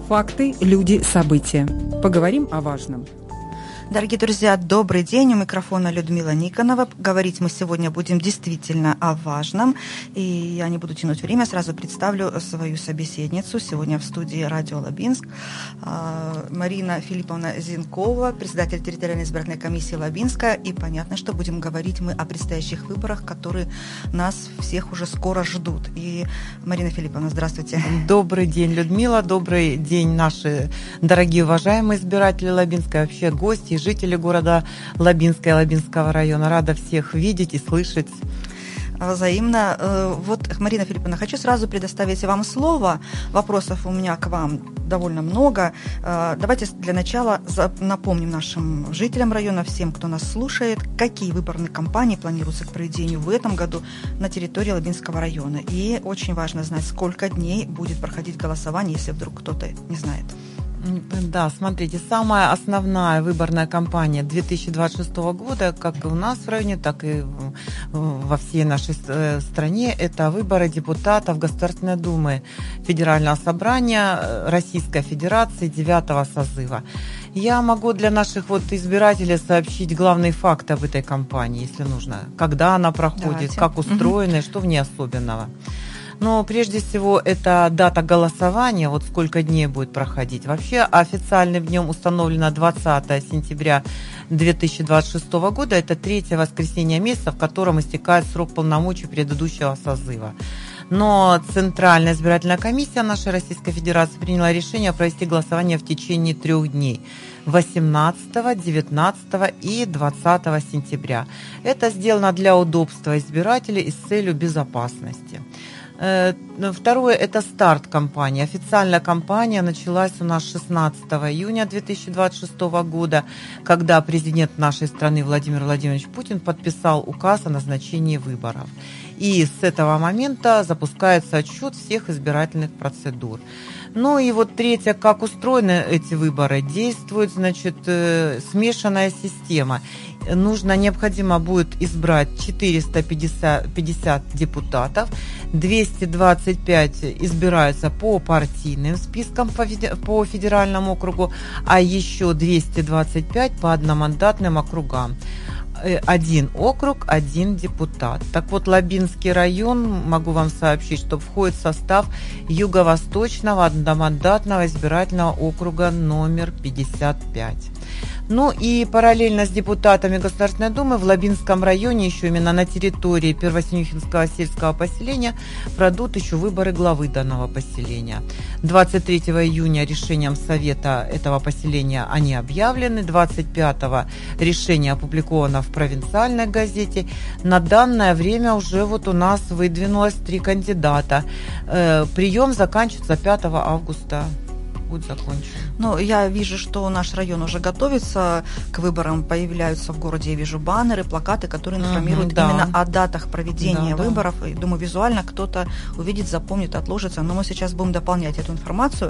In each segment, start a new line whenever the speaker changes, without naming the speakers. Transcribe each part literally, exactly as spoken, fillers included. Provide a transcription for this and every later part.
Факты, люди, события. Поговорим о важном.
Дорогие друзья, добрый день. У микрофона Людмила Никонова. Говорить мы сегодня будем действительно о важном. И я не буду тянуть время, сразу представлю свою собеседницу. Сегодня в студии радио Лабинск Марина Филипповна Зинкова, председатель территориальной избирательной комиссии Лабинска. И понятно, что будем говорить мы о предстоящих выборах, которые нас всех уже скоро ждут. И, Марина Филипповна, здравствуйте.
Добрый день, Людмила. Добрый день, наши дорогие уважаемые избиратели Лабинска, вообще гости, жители города Лабинска и Лабинского района. Рада всех видеть и слышать.
Взаимно. Вот, Марина Филипповна, хочу сразу предоставить вам слово. Вопросов у меня к вам довольно много. Давайте для начала напомним нашим жителям района, всем, кто нас слушает, какие выборные кампании планируются к проведению в этом году на территории Лабинского района. И очень важно знать, сколько дней будет проходить голосование, если вдруг кто-то не знает.
Да, смотрите, самая основная выборная кампания две тысячи двадцать шестого года, как и у нас в районе, так и во всей нашей стране, это выборы депутатов Государственной Думы Федерального собрания Российской Федерации девятого созыва. Я могу для наших вот избирателей сообщить главные факты об этой кампании, если нужно. Когда она проходит,
Давайте.
Как устроена и что в ней особенного. Но прежде всего это дата голосования, вот сколько дней будет проходить. Вообще официальным днем установлено двадцатое сентября две тысячи двадцать шестого года. Это третье воскресенье месяца, в котором истекает срок полномочий предыдущего созыва. Но Центральная избирательная комиссия нашей Российской Федерации приняла решение провести голосование в течение трех дней. восемнадцатого, девятнадцатого и двадцатого сентября. Это сделано для удобства избирателей и с целью безопасности. Второе – это старт кампании. Официальная кампания началась у нас шестнадцатого июня две тысячи двадцать шестого года, когда президент нашей страны Владимир Владимирович Путин подписал указ о назначении выборов. И с этого момента запускается отсчет всех избирательных процедур. Ну и вот третье, как устроены эти выборы. Действует, значит, смешанная система. Нужно, необходимо будет избрать четыреста пятьдесят депутатов, двести двадцать пять избираются по партийным спискам по федеральному округу, а еще двести двадцать пять по одномандатным округам. Один округ, один депутат. Так вот, Лабинский район, могу вам сообщить, что входит в состав Юго-Восточного одномандатного избирательного округа номер пятьдесят пять. Ну и параллельно с депутатами Государственной Думы в Лабинском районе, еще именно на территории Первоснюхинского сельского поселения, пройдут еще выборы главы данного поселения. двадцать третьего июня решением Совета этого поселения они объявлены, двадцать пятого решение опубликовано в провинциальной газете. На данное время уже вот у нас выдвинулось три кандидата. Прием заканчивается пятого августа. Будет закончен.
Ну, я вижу, что наш район уже готовится к выборам. Появляются в городе, я вижу, баннеры, плакаты, которые информируют uh-huh, да. именно о датах проведения да, выборов. Да. И, думаю, визуально кто-то увидит, запомнит, отложится. Но мы сейчас будем дополнять эту информацию.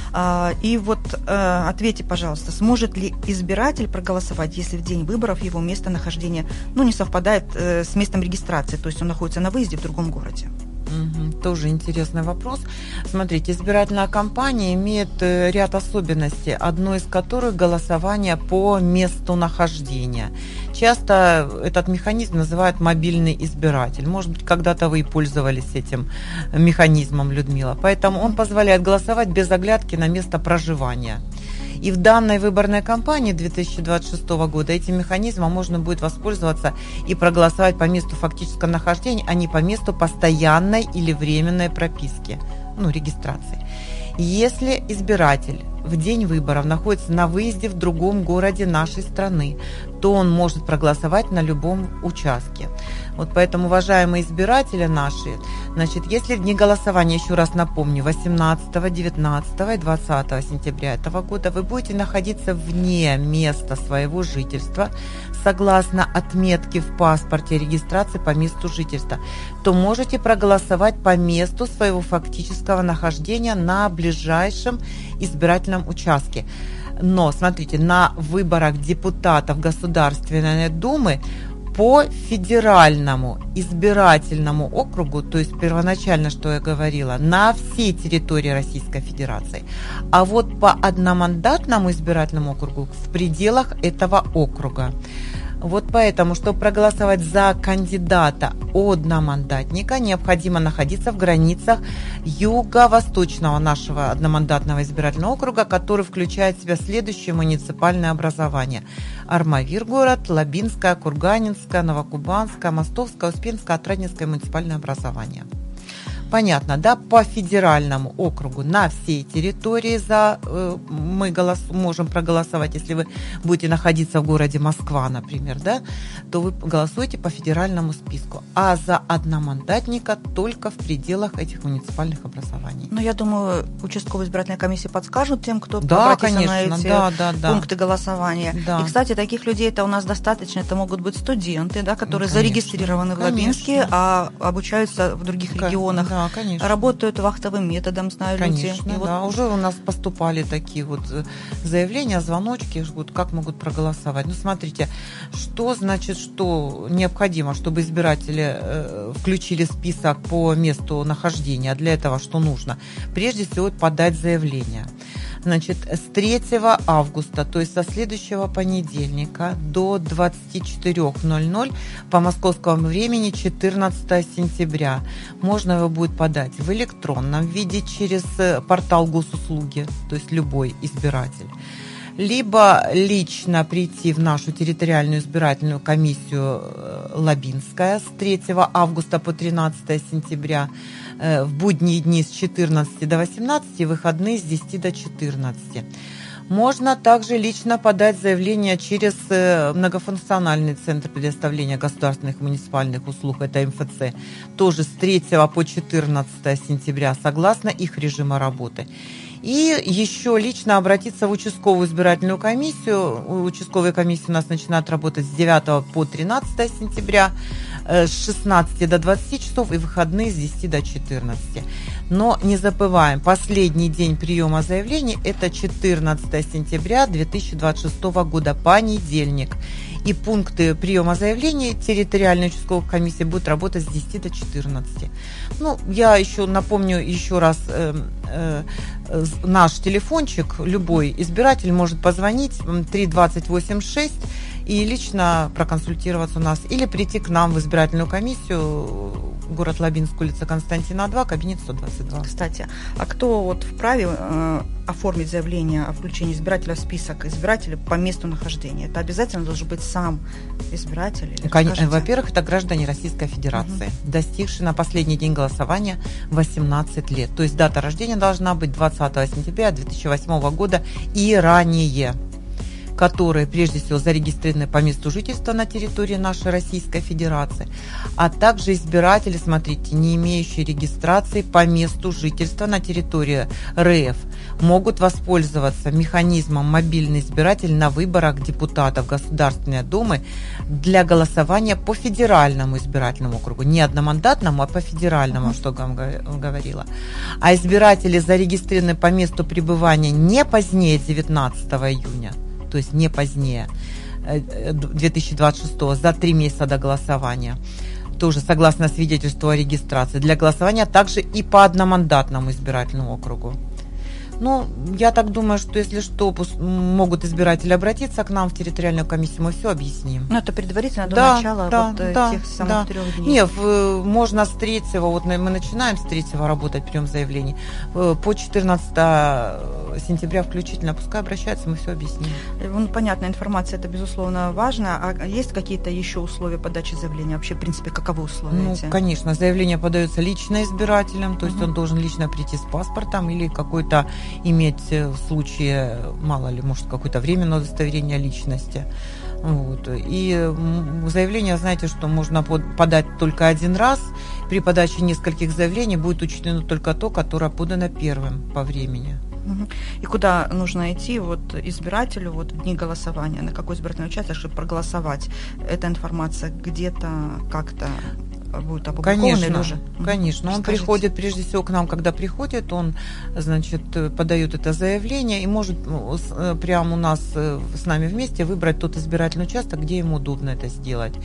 И вот ответьте, пожалуйста, сможет ли избиратель проголосовать, если в день выборов его местонахождение ну, не совпадает с местом регистрации, то есть он находится на выезде в другом городе?
Угу, тоже интересный вопрос. Смотрите, избирательная кампания имеет ряд особенностей, одной из которых голосование по месту нахождения. Часто этот механизм называют мобильный избиратель. Может быть, когда-то вы и пользовались этим механизмом, Людмила. Поэтому он позволяет голосовать без оглядки на место проживания. И в данной выборной кампании две тысячи двадцать шестого года этим механизмом можно будет воспользоваться и проголосовать по месту фактического нахождения, а не по месту постоянной или временной прописки, ну, регистрации. Если избиратель в день выборов находится на выезде в другом городе нашей страны, то он может проголосовать на любом участке. Вот поэтому, уважаемые избиратели наши, значит, если в дни голосования, еще раз напомню, восемнадцатого, девятнадцатого и двадцатого сентября этого года вы будете находиться вне места своего жительства, согласно отметке в паспорте регистрации по месту жительства, то можете проголосовать по месту своего фактического нахождения на ближайшем избирательном участке. Но, смотрите, на выборах депутатов Государственной Думы по федеральному избирательному округу, то есть первоначально, что я говорила, на всей территории Российской Федерации, а вот по одномандатному избирательному округу в пределах этого округа. Вот поэтому, чтобы проголосовать за кандидата одномандатника, необходимо находиться в границах юго-восточного нашего одномандатного избирательного округа, который включает в себя следующие муниципальные образования: Армавир город, Лабинское, Курганинское, Новокубанское, Мостовское, Успенское, Отрадненское муниципальное образование. Понятно, да? По федеральному округу на всей территории за, э, мы голос, можем проголосовать, если вы будете находиться в городе Москва, например, да, то вы голосуете по федеральному списку, а за одномандатника только в пределах этих муниципальных образований.
Ну, я думаю, участковые избирательные комиссии подскажут тем, кто
да,
обратится
конечно,
на эти
да, да, да.
пункты голосования.
Да.
И, кстати, таких людей это у нас достаточно. Это могут быть студенты, да, которые
конечно,
зарегистрированы в Лабинске,
конечно.
а обучаются в других
К-
регионах.
Да, конечно.
Работают вахтовым методом, знаю,
Конечно,
люди. И
да.
вот...
Уже у нас поступали такие вот заявления, звоночки, вот как могут проголосовать. Ну, смотрите, что значит, что необходимо, чтобы избиратели э, включили список по месту нахождения. Для этого что нужно? Прежде всего, подать заявление. Значит, с третьего августа, то есть со следующего понедельника до двадцати четырёх ноль-ноль по московскому времени четырнадцатого сентября можно его будет подать в электронном виде через портал госуслуги, то есть любой избиратель, либо лично прийти в нашу территориальную избирательную комиссию Лабинская с третьего августа по тринадцатого сентября, в будние дни с четырнадцати до восемнадцати, выходные с десяти до четырнадцати. Можно также лично подать заявление через многофункциональный центр предоставления государственных и муниципальных услуг, это эм эф цэ, тоже с третьего по четырнадцатое сентября, согласно их режима работы. И еще лично обратиться в участковую избирательную комиссию. Участковые комиссии у нас начинают работать с девятого по тринадцатое сентября, с шестнадцати до двадцати часов и выходные с десяти до четырнадцати. Но не забываем, последний день приема заявлений – это четырнадцатое сентября две тысячи двадцать шестого года, понедельник. И пункты приема заявлений территориальной участковой комиссии будут работать с десяти до четырнадцати. Ну, я еще напомню еще раз, э, э, наш телефончик, любой избиратель может позвонить три двадцать восемьдесят шесть и лично проконсультироваться у нас, или прийти к нам в избирательную комиссию, город Лабинск, улица Константина два, кабинет сто двадцать два.
Кстати, а кто вот вправе э, оформить заявление о включении избирателя в список избирателей по месту нахождения? Это обязательно должен быть сам избиратель? Или,
Конечно, во-первых, это граждане Российской Федерации, угу. достигшие на последний день голосования восемнадцать лет. То есть дата рождения должна быть двадцатого сентября две тысячи восьмого года и ранее, которые прежде всего зарегистрированы по месту жительства на территории нашей Российской Федерации, а также избиратели, смотрите, не имеющие регистрации по месту жительства на территории эр эф, могут воспользоваться механизмом «Мобильный избиратель» на выборах депутатов Государственной Думы для голосования по федеральному избирательному округу, не одномандатному, а по федеральному, что я говорила. А избиратели зарегистрированы по месту пребывания не позднее девятнадцатого июня, то есть не позднее две тысячи двадцать шестого, за три месяца до голосования, тоже согласно свидетельству о регистрации, для голосования также и по одномандатному избирательному округу. Ну, я так думаю, что если что, могут избиратели обратиться к нам в территориальную комиссию, мы все объясним.
Ну, это предварительно до
да,
начала
да,
вот
да,
тех самых
да.
трех дней.
Нет, можно с третьего, вот мы начинаем с третьего работать, прием заявлений, по четырнадцатого сентября включительно, пускай обращаются, мы все объясним.
Ну, понятно, информация это, безусловно, важно. А есть какие-то еще условия подачи заявления? Вообще, в принципе, каковы условия?
Ну,
эти?
конечно, заявление подается лично избирателем, то есть
угу.
он должен лично прийти с паспортом или какой-то иметь в случае, мало ли, может, какое-то временное удостоверение личности. Вот. И заявление, знаете, что можно подать только один раз. При подаче нескольких заявлений будет учтено только то, которое подано первым по времени.
И куда нужно идти вот избирателю вот в дни голосования, на какой избирательный участок, чтобы проголосовать? Эта информация где-то как-то будет опубликована?
Конечно,
или уже?
конечно. Он
Расскажите.
приходит, прежде всего, к нам, когда приходит, он, значит, подает это заявление и может прямо у нас с нами вместе выбрать тот избирательный участок, где ему удобно это сделать.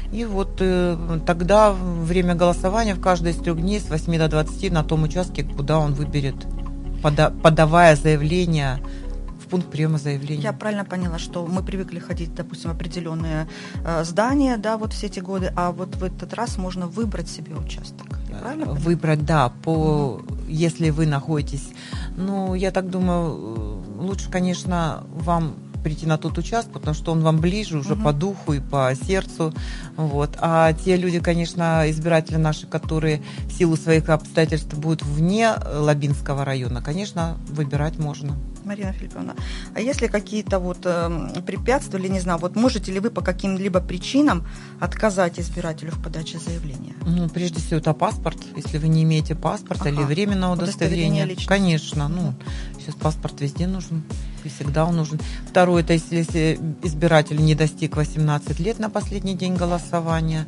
И вот э, тогда время голосования в каждый из трех дней с восьми до двадцати на том участке, куда он выберет, пода- подавая заявление в пункт приема заявления.
Я правильно поняла, что мы привыкли ходить, допустим, в определенные э, здания, да, вот все эти годы, а вот в этот раз можно выбрать себе участок. Я правильно поняла?
Выбрать, да, по, mm-hmm. если вы находитесь. Ну, я так думаю, лучше, конечно, вам прийти на тот участок, потому что он вам ближе уже uh-huh. по духу и по сердцу. Вот. А те люди, конечно, избиратели наши, которые в силу своих обстоятельств будут вне Лабинского района, конечно, выбирать можно.
Марина Филипповна, а если какие-то вот э, препятствия, или не знаю, вот можете ли вы по каким-либо причинам отказать избирателю в подаче заявления?
Ну, прежде всего, это паспорт. Если вы не имеете паспорта ага. или временного удостоверения, удостоверение конечно, ну, сейчас паспорт везде нужен. И всегда он нужен. Второе, это если, если избиратель не достиг восемнадцати лет на последний день голосования.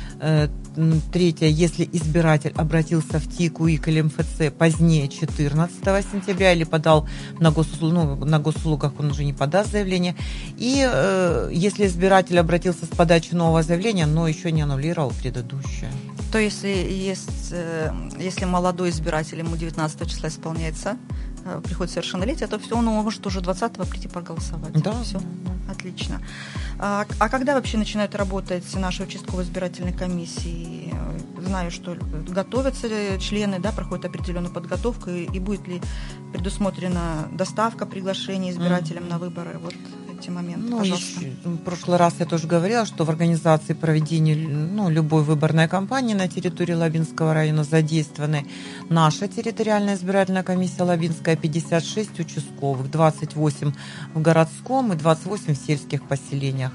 Третье, если избиратель обратился в ТИК, УИК или МФЦ позднее четырнадцатого сентября или подал на, госуслуг, ну, на госуслугах, он уже не подаст заявление. И э, если избиратель обратился с подачей нового заявления, но еще не аннулировал предыдущее.
То если, есть, если молодой избиратель, ему девятнадцатого числа исполняется, приходит совершеннолетие, то все, он может уже двадцатого прийти проголосовать.
Да.
Все, отлично. А, а когда вообще начинают работать наши участковые избирательные комиссии? Знаю, что готовятся члены, да, проходят определенную подготовку, и, и будет ли предусмотрена доставка приглашений избирателям mm-hmm. на выборы? Вот эти моменты,
ну,
пожалуйста.
Еще, в прошлый раз я тоже говорила, что в организации проведения ну, любой выборной кампании на территории Лабинского района задействованы наша территориальная избирательная комиссия Лабинская, пятьдесят шесть участковых, двадцать восемь в городском и двадцать восемь в сельских поселениях.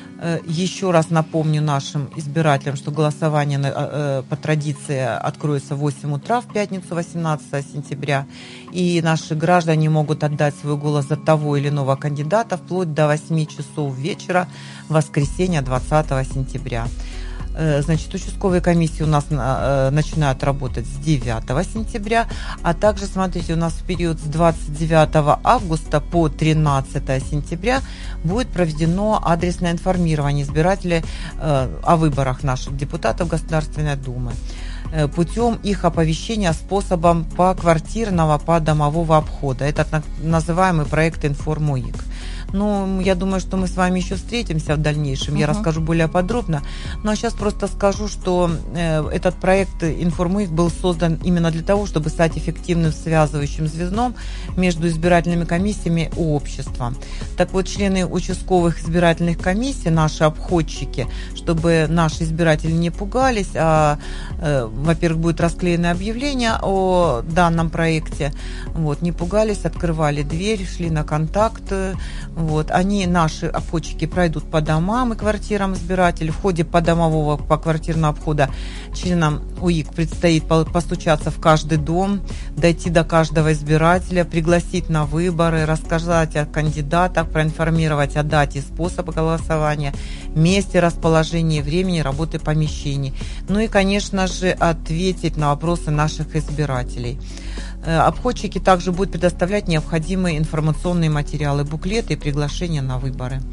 Еще раз напомню нашим избирателям, что голосование по традиции откроется в восемь утра в пятницу восемнадцатого сентября, и наши граждане могут отдать свой голос за того или иного кандидата вплоть до восьми часов вечера в воскресенье двадцатого сентября. Значит, участковые комиссии у нас начинают работать с девятого сентября, а также, смотрите, у нас в период с двадцать девятого августа по тринадцатого сентября будет проведено адресное информирование избирателей о выборах наших депутатов Государственной Думы путем их оповещения способом поквартирного, подомового обхода. Это так называемый проект «Информ-УИК». Ну, я думаю, что мы с вами еще встретимся в дальнейшем. Uh-huh. Я расскажу более подробно. Ну, а сейчас просто скажу, что э, этот проект «Информ-УИК» был создан именно для того, чтобы стать эффективным связывающим звеном между избирательными комиссиями и обществом. Так вот, члены участковых избирательных комиссий, наши обходчики, чтобы наши избиратели не пугались, а, э, во-первых, будет расклеено объявление о данном проекте, вот, не пугались, открывали дверь, шли на контакт. Вот, они, наши обходчики, пройдут по домам и квартирам избирателей. В ходе подомового поквартирного обхода членам УИК предстоит постучаться в каждый дом, дойти до каждого избирателя, пригласить на выборы, рассказать о кандидатах, проинформировать о дате и способе голосования, месте, расположении, времени работы помещений. Ну и, конечно же, ответить на вопросы наших избирателей. Обходчики также будут предоставлять необходимые информационные материалы, буклеты и приглашения на выборы.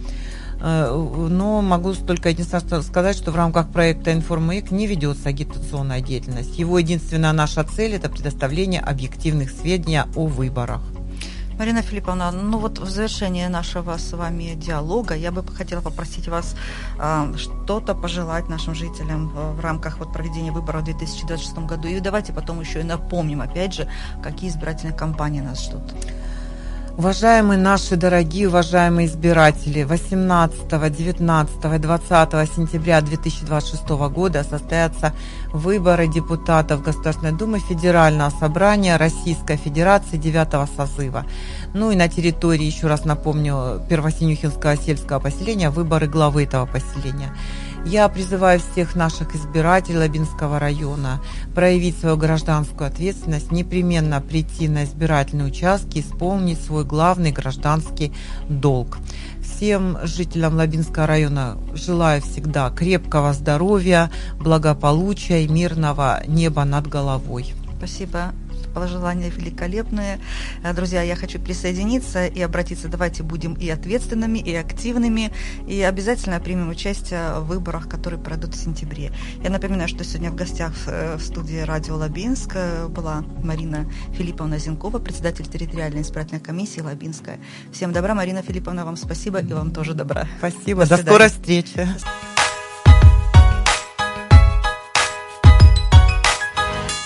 Но могу только единственное сказать, что в рамках проекта «Информ-УИК» не ведется агитационная деятельность. Его единственная наша цель – это предоставление объективных сведений о выборах.
Марина Филипповна, ну вот в завершении нашего с вами диалога я бы хотела попросить вас э, что-то пожелать нашим жителям в, в рамках вот проведения выборов в две тысячи двадцать шестом году. И давайте потом еще и напомним, опять же, какие избирательные кампании нас ждут.
Уважаемые наши дорогие, уважаемые избиратели, восемнадцатого, девятнадцатого и двадцатого сентября две тысячи двадцать шестого года состоятся выборы депутатов Государственной Думы Федерального собрания Российской Федерации девятого созыва. Ну и на территории, еще раз напомню, Первосинюхинского сельского поселения выборы главы этого поселения. Я призываю всех наших избирателей Лабинского района проявить свою гражданскую ответственность, непременно прийти на избирательные участки, исполнить свой главный гражданский долг. Всем жителям Лабинского района желаю всегда крепкого здоровья, благополучия и мирного неба над головой.
Спасибо. пожелания великолепные. Друзья, я хочу присоединиться и обратиться. Давайте будем и ответственными, и активными, и обязательно примем участие в выборах, которые пройдут в сентябре. Я напоминаю, что сегодня в гостях в студии радио Лабинск была Марина Филипповна Зенкова, председатель территориальной избирательной комиссии Лабинская. Всем добра, Марина Филипповна, вам спасибо, и вам тоже добра.
Спасибо, до, до скорой встречи.